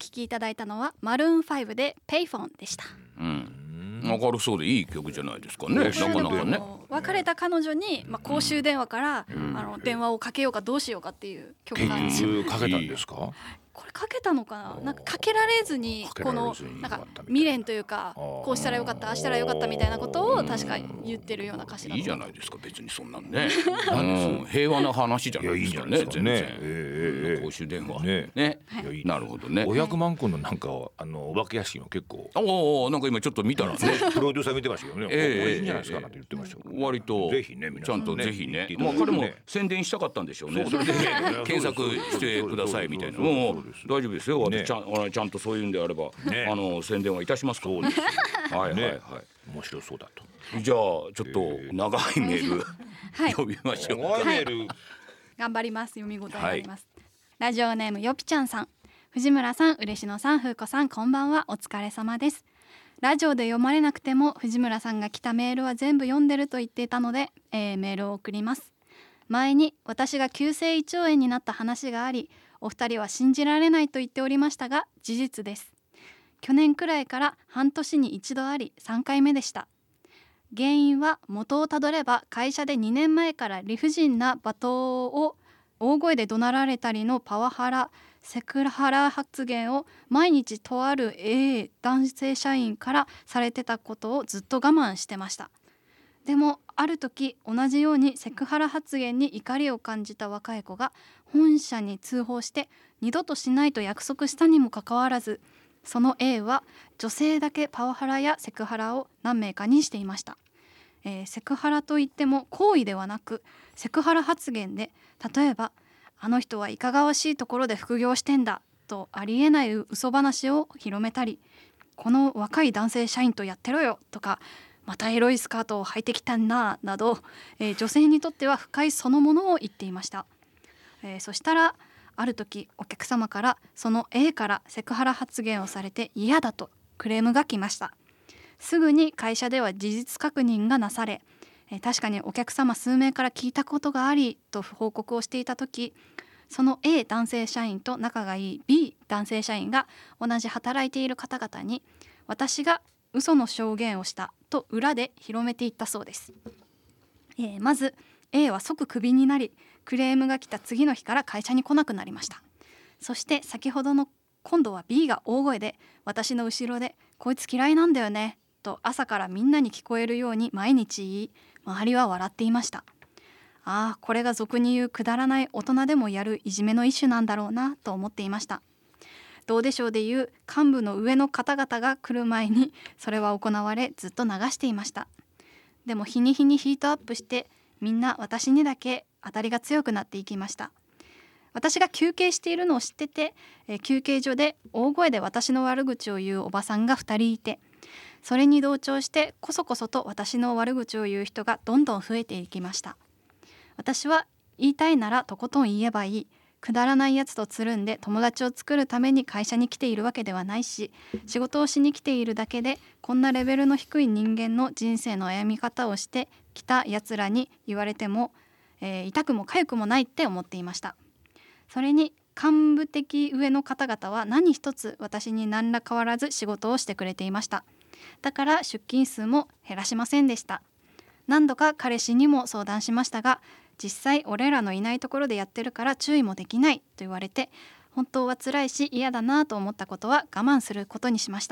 聴きいただいたのはマルーン5でペイフォンでした。 明るそうでいい曲じゃないですかね。なかなかね。 別れた彼女に、公衆電話から、電話をかけようかどうしようかっていう曲なんですよ。 結局かけたんですか？ これかけたのかな。なんかかけられずにこのなんか未練というか、こうしたらよかったああしたらよかったみたいなことを確か言ってるような歌詞だと。 いいじゃないですか別にそんなんね。平和な話じゃないですかね。全然公衆電話ね。なるほどね。 500万個のなんかお化け屋敷を結構なんか今ちょっと見たらねプロデューサー見てましたよね。これいいんじゃないですかなんて言ってました。 割とぜひねちゃんとぜひね。彼も宣伝したかったんでしょうね。それで検索してくださいみたいな。もう大丈夫ですよ。私ちゃんとそういうんであれば宣伝はいたしますから。はいはいはい。 面白そうだと。 じゃあちょっと長いメール読みましょう。 長いメール頑張ります。読み応えあります。ラジオネームよぴちゃんさん、藤村さん、嬉野さん、風子さん、こんばんは。お疲れ様です。ラジオで読まれなくても藤村さんが来たメールは全部読んでると言っていたので、メールを送ります。前に私が急性胃腸炎になった話があり、お二人は信じられないと言っておりましたが事実です。去年くらいから半年に一度あり3回目でした。原因は元をたどれば会社で2年前から理不尽な罵倒を大声で怒鳴られたりのパワハラ、セクハラ発言を毎日とある男性社員からされてたことをずっと我慢してました。でもある時同じようにセクハラ発言に怒りを感じた若い子が本社に通報して二度としないと約束したにもかかわらず、その A は女性だけパワハラやセクハラを何名かにしていました。セクハラといっても行為ではなくセクハラ発言で、例えばあの人はいかがわしいところで副業してんだとありえない嘘話を広めたり、この若い男性社員とやってろよとか、またエロいスカートを履いてきたななど、女性にとっては不快そのものを言っていました。そしたらある時お客様からその A からセクハラ発言をされて嫌だとクレームが来ました。すぐに会社では事実確認がなされ、確かにお客様数名から聞いたことがありと報告をしていた時、その A 男性社員と仲がいい B 男性社員が同じ働いている方々に私が嘘の証言をしたと裏で広めていったそうです。まず A は即クビになり、クレームが来た次の日から会社に来なくなりました。そして先ほどの今度は B が大声で私の後ろでこいつ嫌いなんだよねと朝からみんなに聞こえるように毎日言い、周りは笑っていました。ああ、これが俗に言うくだらない大人でもやるいじめの一種なんだろうなと思っていました。どうでしょうでいう幹部の上の方々が来る前にそれは行われずっと流していました。でも日に日にヒートアップしてみんな私にだけ当たりが強くなっていきました。私が休憩しているのを知ってて、休憩所で大声で私の悪口を言うおばさんが2人いて、それに同調してこそこそと私の悪口を言う人がどんどん増えていきました。私は言いたいならとことん言えばいい、くだらないやつとつるんで友達を作るために会社に来ているわけではないし、仕事をしに来ているだけでこんなレベルの低い人間の人生の歩み方をしてきたやつらに言われても、痛くも痒くもないって思っていました。それに幹部的上の方々は何一つ私に何ら変わらず仕事をしてくれていました。だから出勤数も減らしませんでした。何度か彼氏にも相談しましたが、実際俺らのいないところでやってるから注意もできないと言われて、本当は辛いし嫌だなと思ったことは我慢することにしました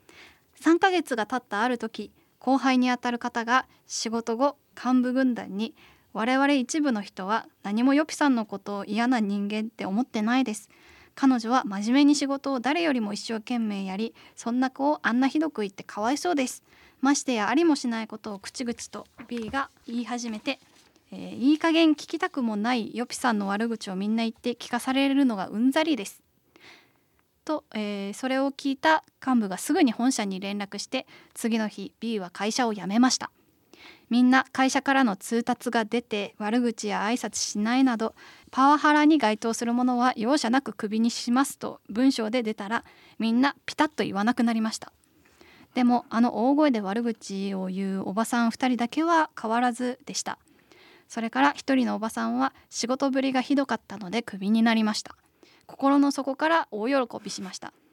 。3ヶ月が経ったある時、後輩にあたる方が仕事後幹部軍団に、我々一部の人は何もヨピさんのことを嫌な人間って思ってないです。彼女は真面目に仕事を誰よりも一生懸命やり、そんな子をあんなひどく言ってかわいそうです。ましてやありもしないことを口々と B が言い始めて、いい加減聞きたくもないヨピさんの悪口をみんな言って聞かされるのがうんざりですと、それを聞いた幹部がすぐに本社に連絡して、次の日 B は会社を辞めました。みんな会社からの通達が出て悪口や挨拶しないなどパワハラに該当するものは容赦なくクビにしますと文章で出たら、みんなピタッと言わなくなりました。でも大声で悪口を言うおばさん2人だけは変わらずでした。それから一人のおばさんは仕事ぶりがひどかったのでクビになりました。心の底から大喜びしました。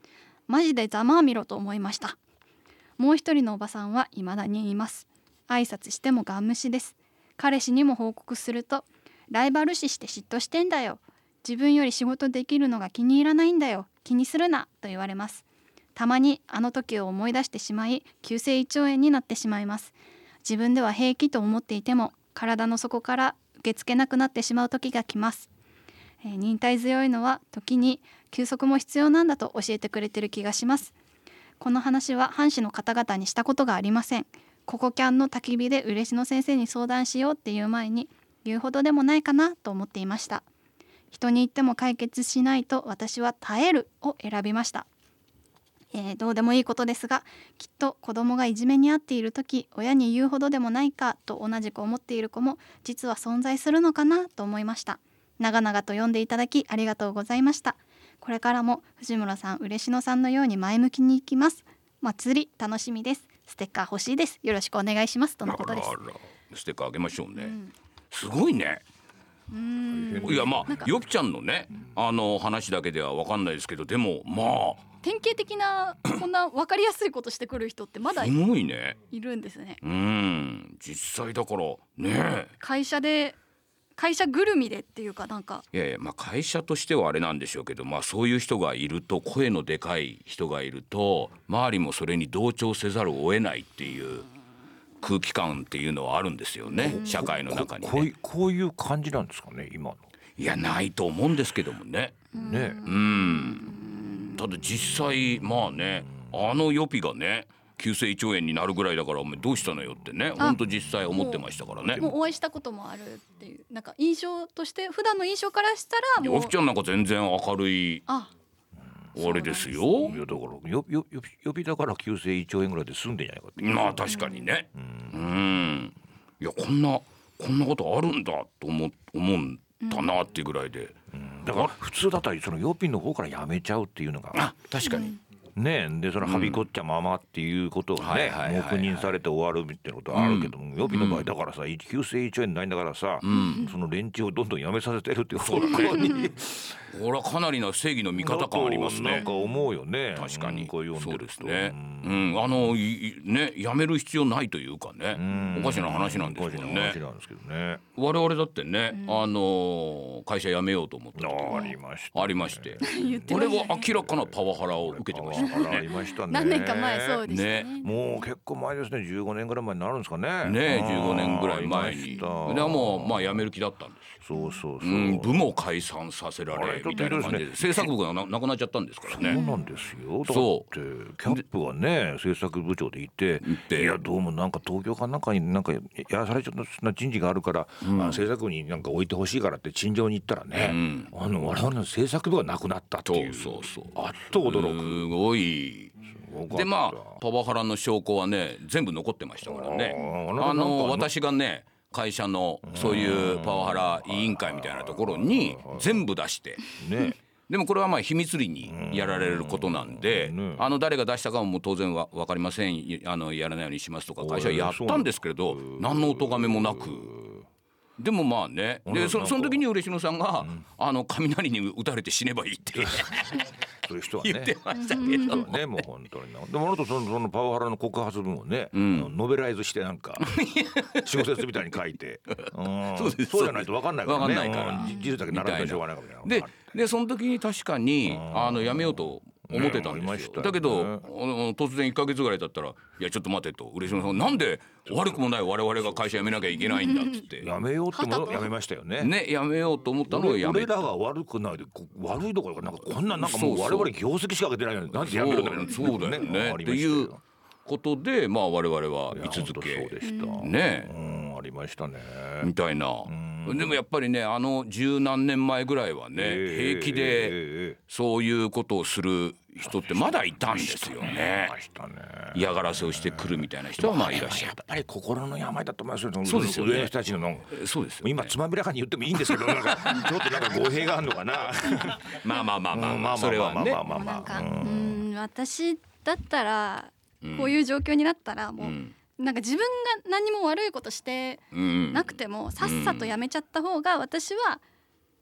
マジでざまあみろと思いました。もう一人のおばさんは未だにいます。挨拶してもガン無視です。彼氏にも報告すると、ライバル視して嫉妬してんだよ、自分より仕事できるのが気に入らないんだよ、気にするなと言われます。たまにあの時を思い出してしまい、急性胃腸炎になってしまいます。自分では平気と思っていても、体の底から受け付けなくなってしまう時が来ます。忍耐強いのは時に休息も必要なんだと教えてくれてる気がします。この話は藩士の方々にしたことがありません。ココキャンの焚き火で嬉野先生に相談しようっていう前に、言うほどでもないかなと思っていました。人に言っても解決しないと私は耐えるを選びました。どうでもいいことですが、きっと子供がいじめに遭っている時、親に言うほどでもないかと同じく思っている子も実は存在するのかなと思いました。長々と読んでいただきありがとうございました。これからも藤村さん、嬉野さんのように前向きにいきます。祭り楽しみです。ステッカー欲しいです。よろしくお願いしますとのことです。 ステッカーあげましょうね、すごいね。いやよぴちゃんのね、話だけでは分かんないですけど、でも典型的なこんな分かりやすいことしてくる人ってまだすごいね、 いるんですね。 実際だからね、 会社ぐるみでっていうか、なんかいや会社としてはあれなんでしょうけど、そういう人がいると、声のでかい人がいると周りもそれに同調せざるを得ないっていう空気感っていうのはあるんですよね、社会の中にね。 こういう感じなんですかね今の。 いやないと思うんですけどもね。ただ実際ヨピがね急性胃腸炎になるぐらいだから、お前どうしたのよってね、本当実際思ってましたからね。 もうお会いしたこともあるっていう、なんか印象として、普段の印象からしたらもうヨピちゃんなんか全然明るいあれですよ。 いやだから予備だから急性胃腸炎ぐらいで済んでんじゃないかって。 確かにね。いやこんなことあるんだと思ったなっていうぐらいで、 だから普通だったらその予備の方からやめちゃうっていうのが確かに、 ね、でそのはびこっちゃままっていうことがね、黙認されて終わるみたいなことはあるけども、予備の場合だからさ、急性胃腸炎ないんだからさ、その連中をどんどんやめさせてるっていう方向にこれはかなりな正義の味方感ありますね。 なんか思うよね。 確かにこう読んでると。 そうですね。やめる必要ないというかね、おかしな話なんですけどね。我々だってね、会社辞めようと思った時ありまして、これは明らかなパワハラを受けてましたからね。 ありましたね。 何年か前そうですね。 もう結構前ですね。15年ぐらい前になるんですかね。 15年ぐらい前に。でも辞める気だったんです。 そう。 部も解散させられみたいな感じで、制作部がなくなっちゃったんですからね。 そうなんですよ。だってキャップはね、制作部長でいて、いやどうもなんか東京かなんかになんかやらされちゃった人事があるから、制作部になんか置いてほしいからって陳情に行ったらね、我々の制作部がなくなったっていう。あっと驚く。 すごい。でパワハラの証拠はね全部残ってましたからね。私がね会社のそういうパワハラ委員会みたいなところに全部出して、でもこれは秘密裏にやられることなんで、誰が出したかも当然分かりません、やらないようにしますとか会社はやったんですけれど、何のお咎めもなく。でもでその時に嬉野さんが、雷に打たれて死ねばいいってそういう人はね言ってましたけどね、もう本当にでもあなたそのパワハラの告発文をね、ノベライズしてなんか小説みたいに書いてそうじゃないと分かんないからね、事実だけ並べてしょうがないかみたいな。 でその時に確かにやめようと思ってたんですよ。だけど突然1ヶ月ぐらい経ったら、いやちょっと待てと、嬉野さんなんで悪くもない我々が会社辞めなきゃいけないんだっつってやめようってもやめましたよね。 やめようと思ったのをやめた。 俺らが悪くないで悪いどころかなんかこんなんかもう我々業績しか上げてないのになんでやめるんだろう。 そうだよねっていうことで我々は居続けありましたねみたいな。でもやっぱりね十何年前ぐらいはね平気でそういうことをする人ってまだいたんですよね。嫌がらせをしてくるみたいな人はいらっしゃる。 やっぱり心の病だと思いますよ。 そうですよね。 上の人たちのそうですよ。 今つまびらかに言ってもいいんですけど、なんかちょっとなんか語弊があるのかな。 それはね。 なんか私だったらこういう状況になったらもう。なんか自分が何も悪いことしてなくてもさっさとやめちゃった方が私は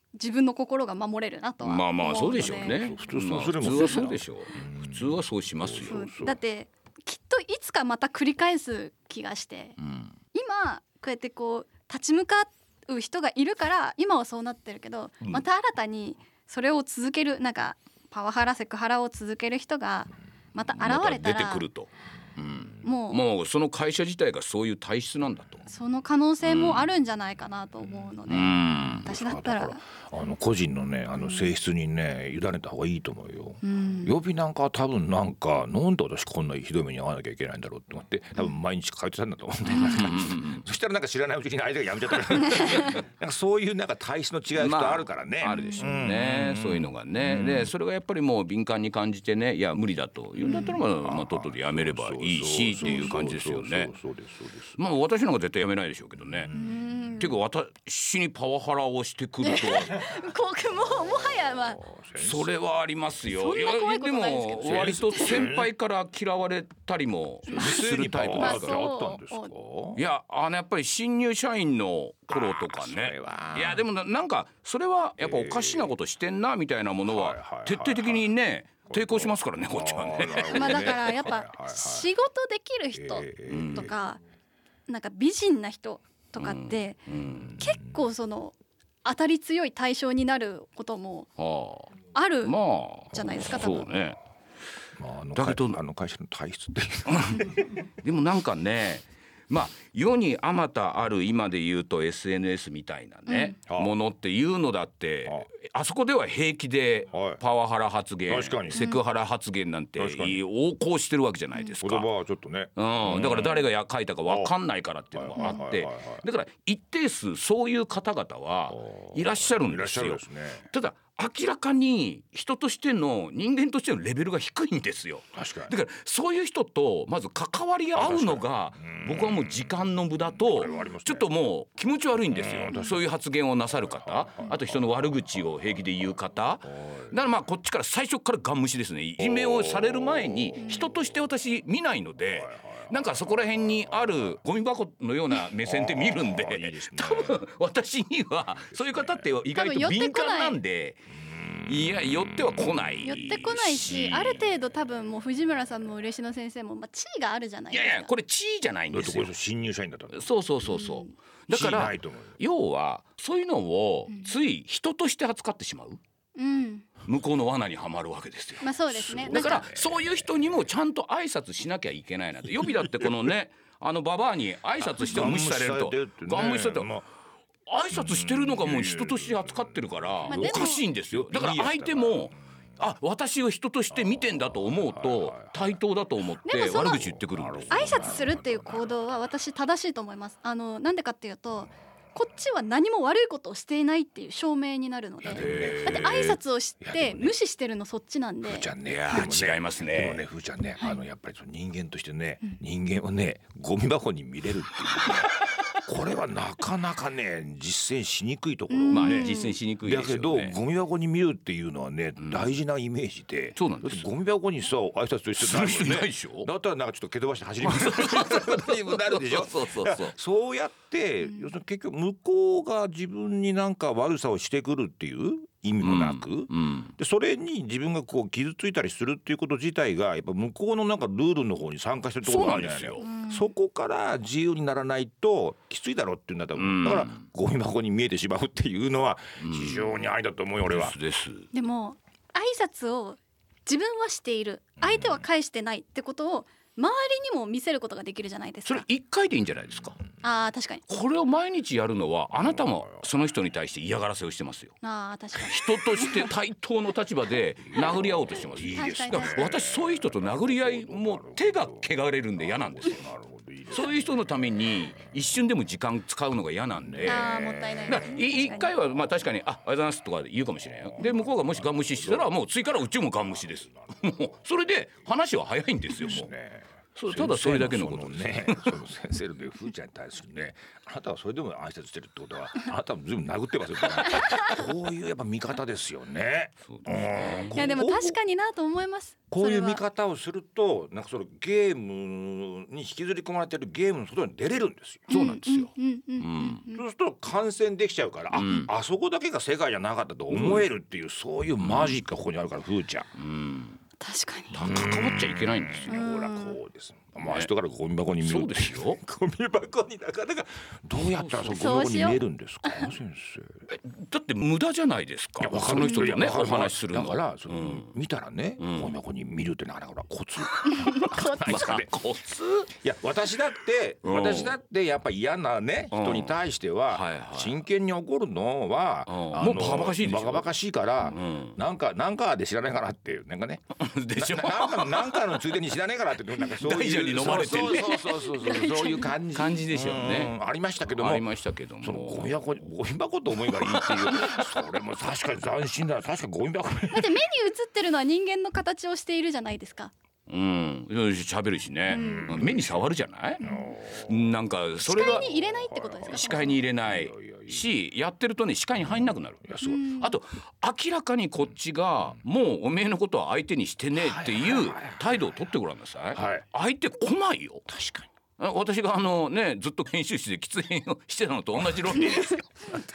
自分の心が守れるなとは思うので。 まあそうでしょうね。 普通そうするもん普通はそうでしょう。普通はそうしますよ。 だってきっといつかまた繰り返す気がして、今こうやってこう立ち向かう人がいるから今はそうなってるけど、また新たにそれを続けるなんかパワハラセクハラを続ける人がまた現れたら、 出てくると、 もうその会社自体がそういう体質なんだと、 その可能性もあるんじゃないかなと思うので、私だったら個人のね性質にね委ねた方がいいと思うよ。予備なんかは多分なんで私こんなひどい目に遭わなきゃいけないんだろうって思って多分毎日書いてたんだと思うんだよ。そしたらなんか知らないうちに相手が辞めちゃったからなんかそういうなんか体質の違いがあるからね、 あるでしょうね、そういうのがね。でそれがやっぱりもう敏感に感じてね、いや無理だというんだったらとっととやめればいいしっていう感じですよね。まあ私なんか絶対やめないでしょうけどね。ていうか私にパワハラをしてくるとはもはやそれはありますよ。 そんな怖いことないですけど、 でも割と先輩から嫌われたりもするタイプだから。いややっぱり新入社員の頃とかね、いやでもなんかそれはやっぱおかしなことしてんなみたいなものは徹底的にね抵抗しますからね、こっちはね。 だからやっぱ仕事できる人とかなんか美人な人とかって結構その当たり強い対象になることもあるじゃないですか、多分。 そうね。 だけど会社の体質ってでもなんかね、世にあまたある今で言うと SNS みたいなね、ものっていうのだってあそこでは平気でパワハラ発言、セクハラ発言なんて横行してるわけじゃないですか。 言葉はちょっとね、 だから誰が書いたか分かんないからっていうのがあって、だから一定数そういう方々はいらっしゃるんですよ。ただ明らかに人としての人間としてのレベルが低いんですよ。だからそういう人とまず関わり合うのが僕はもう時間の無駄とちょっともう気持ち悪いんですよ。そういう発言をなさる方、あと人の悪口を平気で言う方だからこっちから最初からガン無視ですね。いじめをされる前に人として私見ないので、なんかそこら辺にあるゴミ箱のような目線で見るんで、多分私にはそういう方って意外と敏感なんで、いや寄っては来ないし、ある程度多分もう藤村さんも嬉野先生も地位があるじゃないですか。 いやこれ地位じゃないんですよ。 新入社員だったんだ。 そうだから要はそういうのをつい人として扱ってしまう、向こうの罠にはまるわけですよ。 そうですね。 だからそういう人にもちゃんと挨拶しなきゃいけないなと。予備だってこのねババアに挨拶しても無視されるとガン無視されて挨拶してるのがもう人として扱ってるからおかしいんですよ。だから相手も私を人として見てんだと思うと対等だと思って悪口言ってくるんです。 挨拶するっていう行動は私正しいと思います。なんでかっていうとこっちは何も悪いことをしていないっていう証明になるので、だって挨拶をして無視してるのそっちなんで。 ふーちゃんね、 違いますね。 でもね、ふーちゃんね、やっぱり人間としてね、人間をねゴミ箱に見れるっていうこれはなかなかね実践しにくいところ、 実践しにくいですよね。 だけどゴミ箱に見るっていうのはね、大事なイメージで、 そうなんです。 ゴミ箱に挨拶としてする人いないでしょ。 だったらなんかちょっと蹴飛ばして走りますそういうことにもなるでしょ。そうやって要するに結局向こうが自分になんか悪さをしてくるっていう意味もなく、でそれに自分がこう傷ついたりするっていうこと自体がやっぱ向こうのなんかルールの方に参加してるところがあるんですよ。そこから自由にならないときついだろうっていうんだと思う。だからゴミ箱に見えてしまうっていうのは非常に愛だと思うよ俺は。 でも挨拶を自分はしている、相手は返してないってことを周りにも見せることができるじゃないですか。 それ一回でいいんじゃないですか。 確かにこれを毎日やるのはあなたもその人に対して嫌がらせをしてますよ。 確かに人として対等の立場で殴り合おうとしてます。 いいですね。 私そういう人と殴り合いも手が汚れるんで嫌なんですよ。そういう人のために一瞬でも時間使うのが嫌なんで、 もったいない。 一回は確かにありがとうございますとか言うかもしれないよ。で向こうがもしガン無視したらもう次からうちもガン無視です。もうそれで話は早いんですよ。もうそうただそれだけのことですね。その先生のねふーちゃんに対するね、あなたはそれでも挨拶してるってことはあなたもずいぶん殴ってますよ、こういうやっぱ見方ですよね。 いやでも確かになと思います。 こういう見方をするとなんかそのゲームに引きずり込まれてるゲームの外に出れるんですよ。 そうなんですよ。 そうすると感染できちゃうから、あそこだけが世界じゃなかったと思えるっていう、そういうマジックがここにあるから、ふーちゃん。 確かに関わっちゃいけないんですよ。 ほらこうです。まあ人からゴミ箱に見る。 そうですよ。 ゴミ箱になかなかどうやったらそのゴミ箱に見えるんですか、先生。 だって無駄じゃないですか。その人とねお話しするの。 だからその見たらね、ゴミ箱に見るってなかなかコツ。 コツ。 いや私だってやっぱ嫌なね人に対しては真剣に怒るのはもうバカバカしいでしょ。 バカバカしいからなんかで知らないかなっていうなんかね。 でしょ。 なんかのついでに知らないかなってなんかそういう大蛇に飲まれてるね。 そういう感じでしょうね。 ありましたけども。そのゴミ箱と思えばいいっていう、それも確かに斬新だ。確かにゴミ箱。だって目に映ってるのは人間の形をしているじゃないですか。 喋るしね、目に触るじゃない、なんかそれが視界に入れないってことですか。 視界に入れないし、やってるとね視界に入んなくなる。あと明らかにこっちがもうおめえのことは相手にしてねえっていう態度を取ってごらんなさい。相手来ないよ。確かに私がずっと研修室で喫煙をしてたのと同じ論理ですよ。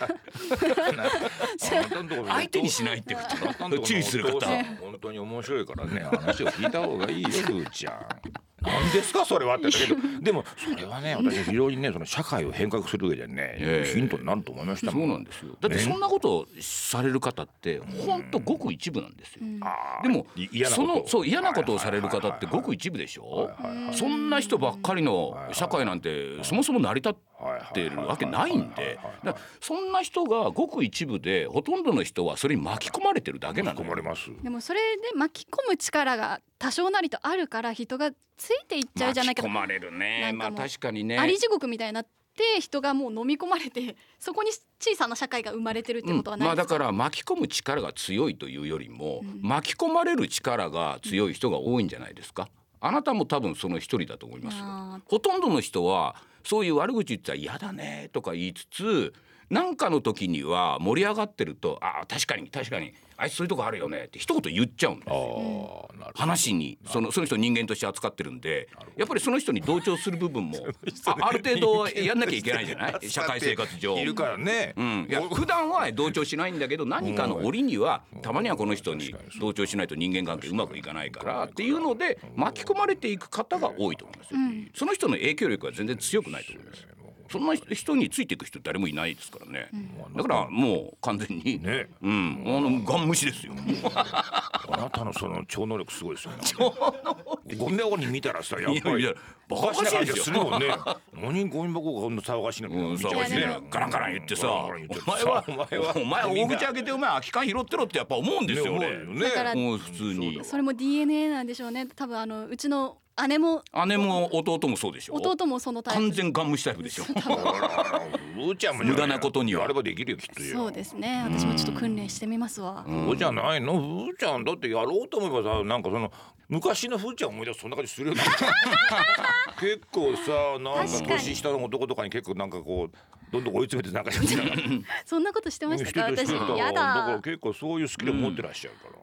相手にしないってこと注意する方本当に面白いからね、話を聞いた方がいいよ、ふーちゃん。何ですかそれはって言ったけど、でもそれはね私非常にねその社会を変革する上でねヒントになると思いましたもん。 そうなんですよ。だってそんなことをされる方って本当ごく一部なんですよ。でも嫌なことをされる方ってごく一部でしょ。そんな人ばっかりの社会なんてそもそも成り立っているわけないんで、そんな人がごく一部でほとんどの人はそれに巻き込まれてるだけなの。 でもそれで巻き込む力が多少なりとあるから人がついていっちゃうじゃないか。 巻き込まれるね。まあ確かにね。 あり地獄みたいになって人がもう飲み込まれてそこに小さな社会が生まれてるってことはないですか。 だから巻き込む力が強いというよりも、巻き込まれる力が強い人が多いんじゃないですか。あなたも多分その一人だと思いますよ。ほとんどの人はそういう悪口言ったら嫌だねとか言いつつ、なんかの時には盛り上がってると確かにあいつそういうとこあるよねって一言言っちゃうんですよ。話にその人人間として扱ってるんで、やっぱりその人に同調する部分もある程度やんなきゃいけないじゃない社会生活上いるからね。 いや普段は同調しないんだけど、何かの折にはたまにはこの人に同調しないと人間関係うまくいかないからっていうので巻き込まれていく方が多いと思いますよ。その人の影響力は全然強くないと思います。そんな人についていく人誰もいないですからね。だからもう完全にガン無視ですよ。 あなたのその超能力すごいですよね。ゴミ箱に見たらさやっぱりバカバカしいですよ。 何ゴミ箱がこんな騒がしいの騒がしいね。ガランガラン言ってさ、お前大口開けて空き缶拾ってろってやっぱ思うんですよね。 だからもう普通にそれも DNA なんでしょうね。多分うちの姉も弟もそうでしょ。 弟もそのタイプ。 完全ガン無視タイプでしょ。無駄なことにはあればできるよきっと。 そうですね。私もちょっと訓練してみますわ。 そうじゃないの、ふーちゃんだってやろうと思えばさ、なんかその昔のふーちゃん思い出すそんな感じするよね。結構さなんか年下の男とかに結構なんかこうどんどん追い詰めてなんかそんなことしてましたか。私やだ。 だから結構そういうスキル持ってらっしゃるから。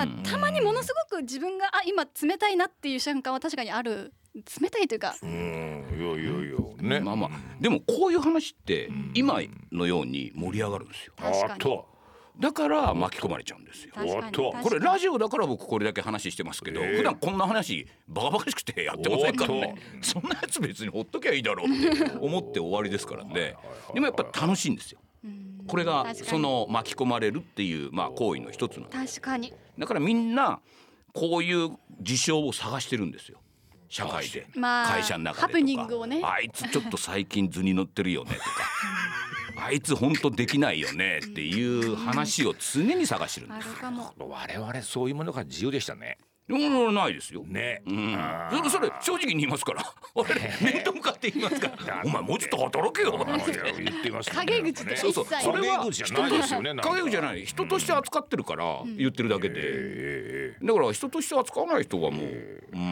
たまにものすごく自分が今冷たいなっていう瞬間は確かにある。冷たいというか。 いやね。 でもこういう話って今のように盛り上がるんですよ。 確かに。 だから巻き込まれちゃうんですよ。これラジオだから僕これだけ話してますけど、普段こんな話バカバカしくてやってませんからね。そんなやつ別にほっときゃいいだろうって思って終わりですからね。でもやっぱ楽しいんですよ。これがその巻き込まれるっていう行為の一つなんです。 確かに。 だからみんなこういう事象を探してるんですよ。社会で、会社の中でとか、 ハプニングをね、 あいつちょっと最近図に乗ってるよねとかあいつ本当できないよねっていう話を常に探してるんです。 我々そういうものが自由でしたね。 ないですよね。 それ正直に言いますから。面と向かって言いますからお前もうちょっと働けよ言ってますね。 陰口でそれはじゃないですよね。 陰口じゃない、人として扱ってるから言ってるだけで、だから人として扱わない人はもう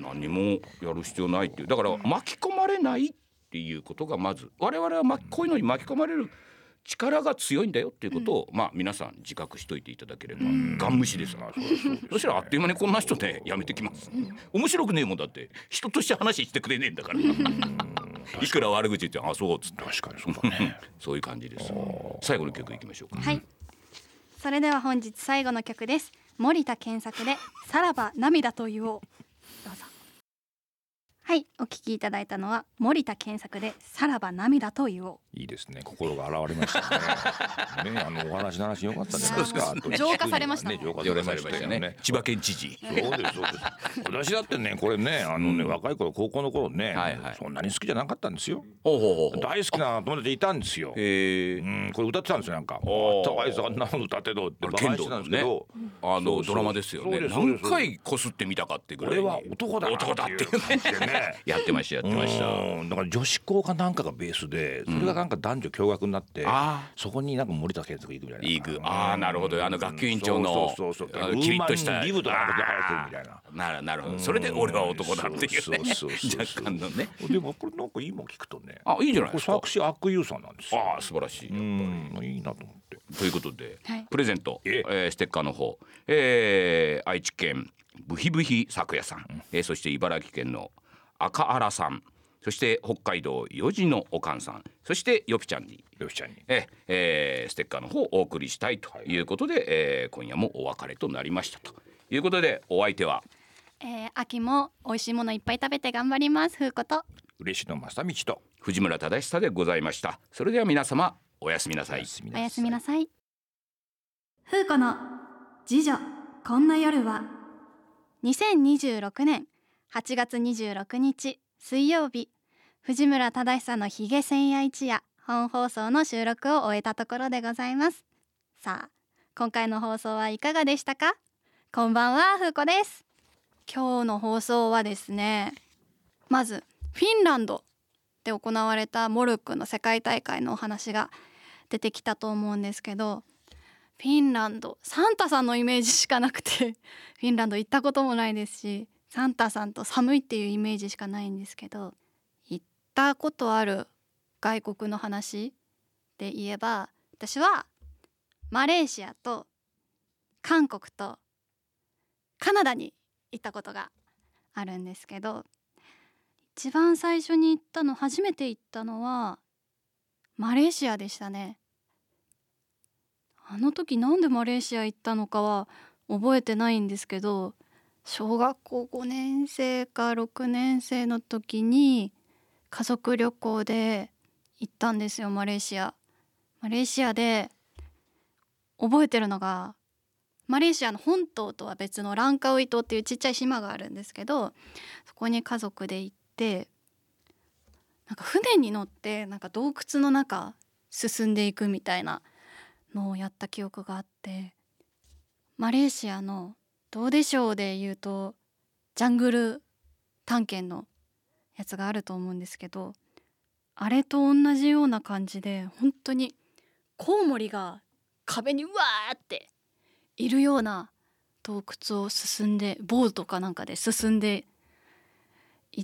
何にもやる必要ないっていう、だから巻き込まれないっていうことがまず、我々はこういうのに巻き込まれる力が強いんだよっていうことを、皆さん自覚しといていただければ、ガン無視です。そしたらあっという間にこんな人ねやめてきます。面白くねえもんだって、人として話してくれねえんだからいくら悪口言ってあそうっつって、 確かにそうだねそういう感じです。最後の曲いきましょうか。 はい、それでは本日最後の曲です。森田健作でさらば涙と言おう。どうぞ。はい、お聞きいただいたのは森田健作でさらば涙と言おう。 いいですね、心が現れましたねお話の話良かったんじゃないですか。 浄化されましたね。 浄化されましたね。千葉県知事。 そうですそうです私だってねこれね若い頃高校の頃ね、そんなに好きじゃなかったんですよ。大好きな友達いたんですよ。これ歌ってたんですよ。なんかあいつあんなの歌ってどうって馬鹿にしてたんですけど、 ドラマですよね。何回こすってみたかってぐらいに俺は男だってねやってましただから女子校かなんかがベースで、それがなんか男女共学になって、そこになんか森田健作行くみたいな。 なるほど。学級委員長のキリッとしたリブとか流行ってるみたいな。 なるほど。それで俺は男だっていうね、若干のね。 でもこれなんか今聞くとね、 いいんじゃないですか。 作詞阿久悠さんなんですよ。 素晴らしい。 いいなと思って。 ということでプレゼントステッカーの方、愛知県ブヒブヒ咲夜さん、そして茨城県の赤原さん、そして北海道4時のおかんさん、そしてよぴちゃんにステッカーの方をお送りしたいということで、今夜もお別れとなりましたということで、お相手は、 秋も美味しいものいっぱい食べて頑張ります。ふうこと嬉野正道と藤村忠久でございました。それでは皆様おやすみなさい。 おやすみなさい。ふうこの次女こんな夜は、2026年8月26日水曜日、藤村忠久のひげ千夜一夜本放送の収録を終えたところでございます。さあ今回の放送はいかがでしたか。こんばんは、ふうこです。今日の放送はですね、まずフィンランドで行われたモルックの世界大会のお話が出てきたと思うんですけど、フィンランド、サンタさんのイメージしかなくてフィンランド行ったこともないですし、サンタさんと寒いっていうイメージしかないんですけど、行ったことある外国の話で言えば、私はマレーシアと韓国とカナダに行ったことがあるんですけど、一番最初に初めて行ったのはマレーシアでしたね。あの時なんでマレーシア行ったのかは覚えてないんですけど、小学校5年生か6年生の時に家族旅行で行ったんですよ、マレーシア。マレーシアで覚えてるのが、マレーシアの本島とは別のランカウイ島っていうちっちゃい島があるんですけど、そこに家族で行って、なんか船に乗ってなんか洞窟の中進んでいくみたいなのをやった記憶があって、マレーシアのどうでしょうで言うとジャングル探検のやつがあると思うんですけど、あれと同じような感じで、本当にコウモリが壁にうわーっているような洞窟を進んで、ボートかなんかで進んでいった、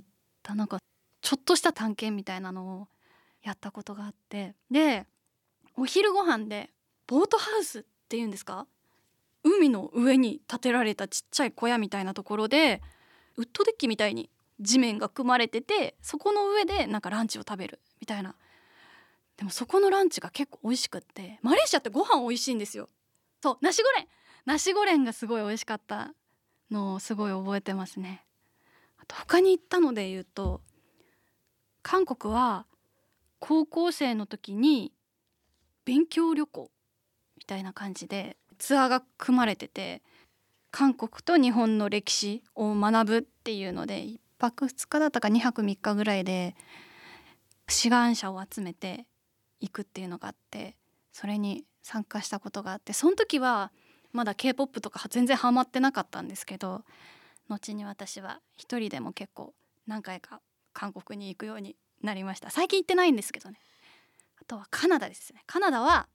なんかちょっとした探検みたいなのをやったことがあって、でお昼ご飯でボートハウスっていうんですか、海の上に建てられたちっちゃい小屋みたいなところで、ウッドデッキみたいに地面が組まれてて、そこの上でなんかランチを食べるみたいな。でもそこのランチが結構美味しくって、マレーシアってご飯美味しいんですよ。そう、ナシゴレンがすごい美味しかったのをすごい覚えてますね。あと他に行ったので言うと、韓国は高校生の時に勉強旅行みたいな感じでツアーが組まれてて、韓国と日本の歴史を学ぶっていうので、1泊2日だったか2泊3日ぐらいで志願者を集めて行くっていうのがあって、それに参加したことがあって、その時はまだ K-POP とか全然ハマってなかったんですけど、後に私は一人でも結構何回か韓国に行くようになりました。最近行ってないんですけどね。あとはカナダですね。カナダは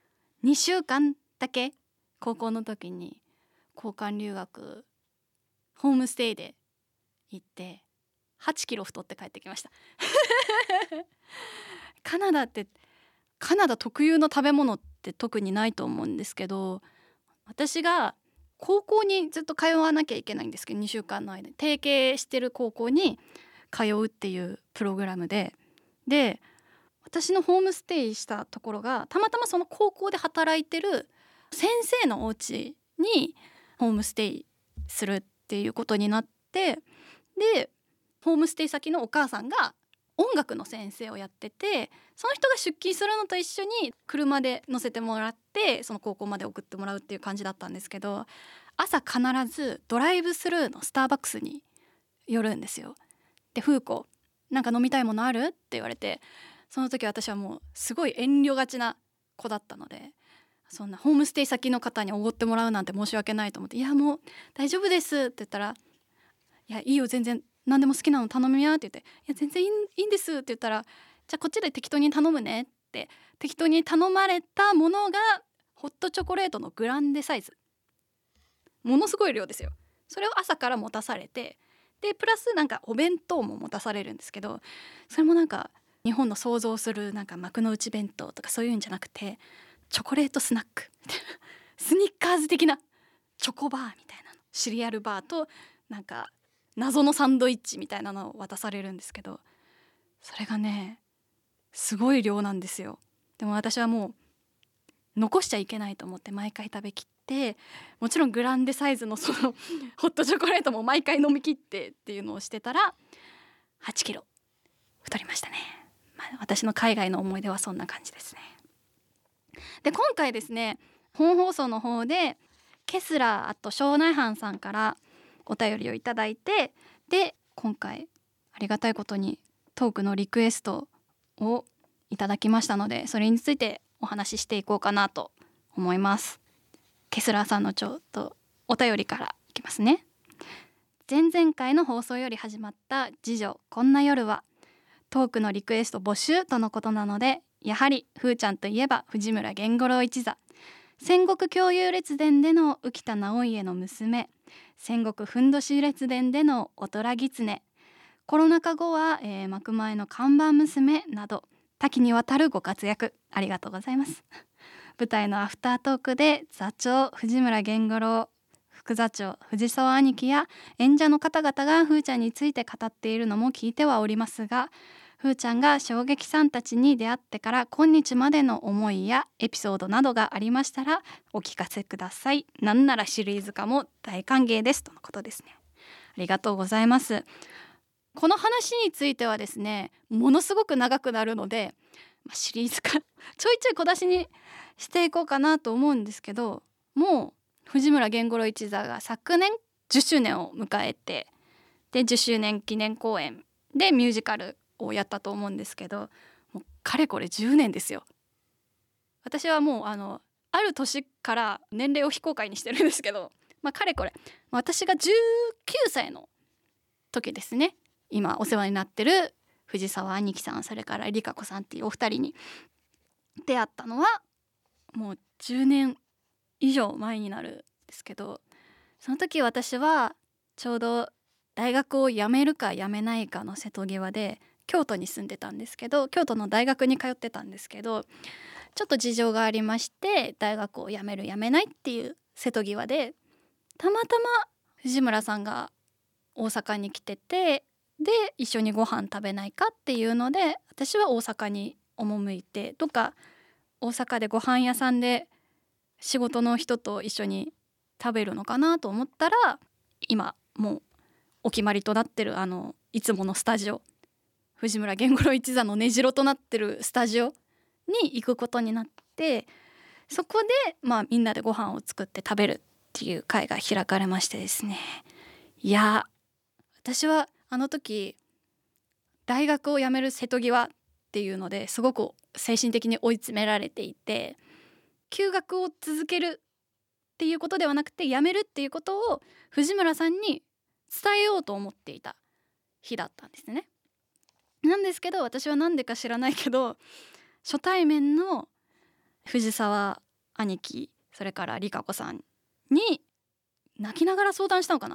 2週間だけ高校の時に交換留学ホームステイで行って8キロ太って帰ってきましたカナダ特有の食べ物って特にないと思うんですけど、私が高校にずっと通わなきゃいけないんですけど、2週間の間に提携してる高校に通うっていうプログラムで私のホームステイしたところがたまたまその高校で働いてる先生のお家にホームステイするっていうことになって、でホームステイ先のお母さんが音楽の先生をやってて、その人が出勤するのと一緒に車で乗せてもらってその高校まで送ってもらうっていう感じだったんですけど、朝必ずドライブスルーのスターバックスに寄るんですよ。で、風子なんか飲みたいものあるって言われて、その時私はもうすごい遠慮がちな子だったので、そんなホームステイ先の方におごってもらうなんて申し訳ないと思って、いやもう大丈夫ですって言ったら、いやいいよ全然何でも好きなの頼みやって言って、いや全然いいんですって言ったら、じゃあこっちで適当に頼むねって適当に頼まれたものがホットチョコレートのグランデサイズ、ものすごい量ですよ。それを朝から持たされて、でプラスなんかお弁当も持たされるんですけど、それもなんか日本の想像するなんか幕の内弁当とかそういうんじゃなくて、チョコレートスナックスニッカーズ的なチョコバーみたいなの、シリアルバーとなんか謎のサンドイッチみたいなのを渡されるんですけど、それがねすごい量なんですよ。でも私はもう残しちゃいけないと思って毎回食べきって、もちろんグランデサイズのそのホットチョコレートも毎回飲み切ってっていうのをしてたら8キロ太りましたね。私の海外の思い出はそんな感じですね。で今回ですね、本放送の方でケスラーあと庄内藩さんからお便りをいただいて、で今回ありがたいことにトークのリクエストをいただきましたので、それについてお話ししていこうかなと思います。ケスラーさんのちょっとお便りからいきますね。前々回の放送より始まった次女こんな夜はトークのリクエスト募集とのことなので、やはりふーちゃんといえば藤村源五郎一座、戦国共有列伝での浮田直家の娘、戦国ふんどし列伝でのおとらぎつね、コロナ禍後は、幕前の看板娘など多岐にわたるご活躍ありがとうございます。舞台のアフタートークで座長藤村源五郎、副座長藤沢兄貴や演者の方々がふーちゃんについて語っているのも聞いてはおりますが、ふーちゃんが衝撃さんたちに出会ってから今日までの思いやエピソードなどがありましたらお聞かせください。なんならシリーズ化も大歓迎ですとのことですね。ありがとうございます。この話についてはですね、ものすごく長くなるので、シリーズ化ちょいちょい小出しにしていこうかなと思うんですけど、もう藤村源五郎一座が昨年10周年を迎えて、で10周年記念公演でミュージカルをやったと思うんですけど、もうかれこれ10年ですよ。私はもうある年から年齢を非公開にしてるんですけど、かれこれ私が19歳の時ですね、今お世話になってる藤沢兄貴さん、それから理香子さんっていうお二人に出会ったのはもう10年以上前になるんですけど、その時私はちょうど大学を辞めるか辞めないかの瀬戸際で京都に住んでたんですけど、京都の大学に通ってたんですけど、ちょっと事情がありまして大学を辞める辞めないっていう瀬戸際で、たまたま藤村さんが大阪に来てて、で一緒にご飯食べないかっていうので私は大阪に赴いて、とか大阪でご飯屋さんで仕事の人と一緒に食べるのかなと思ったら、今もうお決まりとなってるいつものスタジオ、藤村源五郎一座の根城となってるスタジオに行くことになって、そこでみんなでご飯を作って食べるっていう会が開かれましてですね、いや私はあの時大学を辞める瀬戸際っていうのですごく精神的に追い詰められていて、休学を続けるっていうことではなくて辞めるっていうことを藤村さんに伝えようと思っていた日だったんですね。なんですけど私はなんでか知らないけど初対面の藤沢兄貴、それから理香子さんに泣きながら相談したのかな、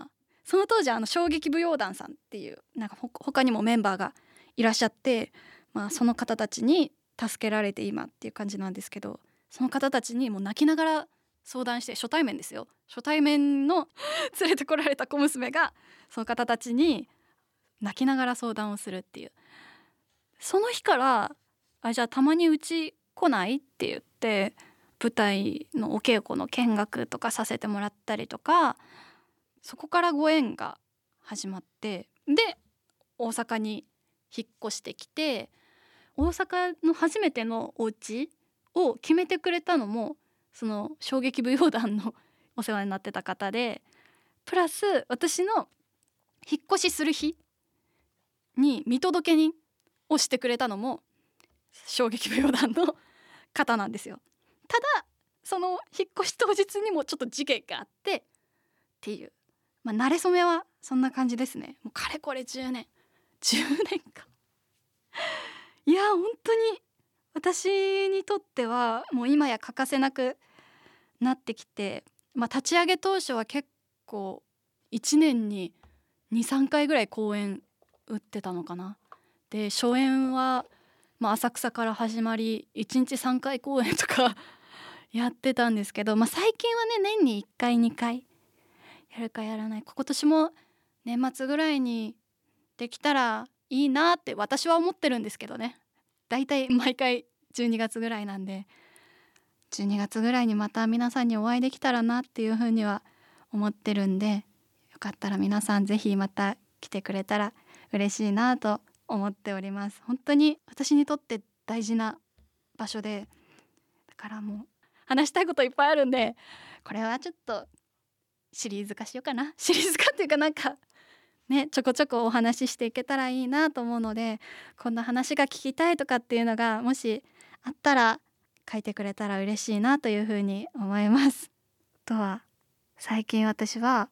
その当時衝撃舞踊団さんっていうなんか他にもメンバーがいらっしゃって、その方たちに助けられて今っていう感じなんですけど、その方たちにもう泣きながら相談して、初対面ですよ、初対面の連れてこられた小娘がその方たちに泣きながら相談をするっていう。その日からじゃあたまにうち来ないって言って舞台のお稽古の見学とかさせてもらったりとか、そこからご縁が始まって、で大阪に引っ越してきて、大阪の初めてのお家を決めてくれたのもその衝撃舞踊団のお世話になってた方で、プラス私の引っ越しする日に見届け人をしてくれたのも衝撃舞踊団の方なんですよ。ただその引っ越し当日にもちょっと事件があってっていう、慣れ初めはそんな感じですね。もうかれこれ10年かいや本当に私にとってはもう今や欠かせなくなってきて、立ち上げ当初は結構1年に 2,3 回ぐらい公演打ってたのかな。で初演は、浅草から始まり1日3回公演とかやってたんですけど、最近はね年に1回2回やるかやらない、今年も年末ぐらいにできたらいいなって私は思ってるんですけどね。だいたい毎回12月ぐらいなんで、12月ぐらいにまた皆さんにお会いできたらなっていうふうには思ってるんで、よかったら皆さんぜひまた来てくれたら嬉しいなと思っております。本当に私にとって大事な場所で、だからもう話したいこといっぱいあるんで、これはちょっとシリーズ化しようかな。シリーズ化っていうかなんかね、ちょこちょこお話ししていけたらいいなと思うので、こんな話が聞きたいとかっていうのがもしあったら書いてくれたら嬉しいなというふうに思います。あとは最近私は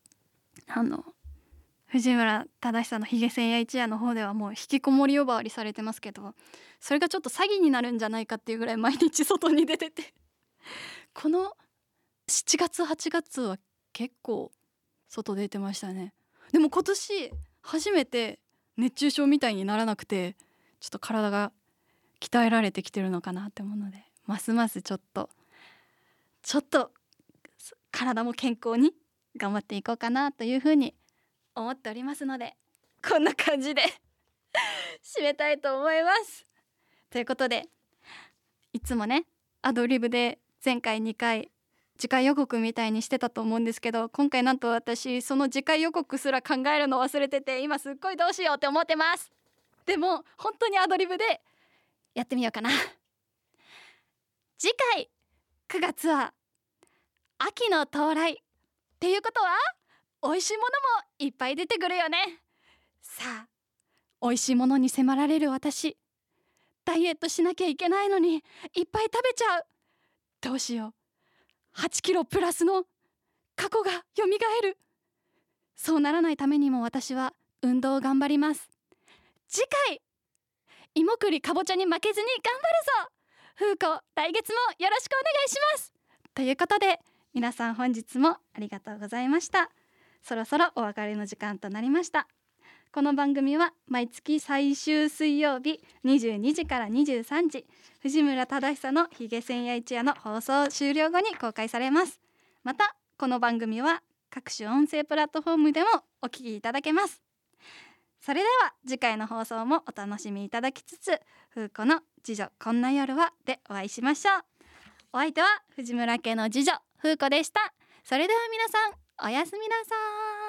藤村忠さんのひげ千夜一夜の方ではもう引きこもり呼ばわりされてますけど、それがちょっと詐欺になるんじゃないかっていうぐらい毎日外に出ててこの7月8月は結構外出てましたね。でも今年初めて熱中症みたいにならなくて、ちょっと体が鍛えられてきてるのかなって思うので、ますますちょっと体も健康に頑張っていこうかなというふうに思っておりますので、こんな感じで締めたいと思います。ということで、いつもねアドリブで前回2回次回予告みたいにしてたと思うんですけど、今回なんと私その次回予告すら考えるの忘れてて、今すっごいどうしようって思ってます。でも本当にアドリブでやってみようかな。次回9月は秋の到来っていうことは美味しいものもいっぱい出てくるよね。さあ美味しいものに迫られる私、ダイエットしなきゃいけないのにいっぱい食べちゃう。どうしよう、8キロプラスの過去がよみがえる。そうならないためにも私は運動を頑張ります。次回芋栗かぼちゃに負けずに頑張るぞ。風子、来月もよろしくお願いします。ということで皆さん本日もありがとうございました。そろそろお別れの時間となりました。この番組は毎月最終水曜日22時から23時、藤村忠久のひげ千夜一夜の放送終了後に公開されます。またこの番組は各種音声プラットフォームでもお聞きいただけます。それでは次回の放送もお楽しみいただきつつ、風子の次女こんな夜はでお会いしましょう。お相手は藤村家の次女風子でした。それでは皆さんおやすみなさい。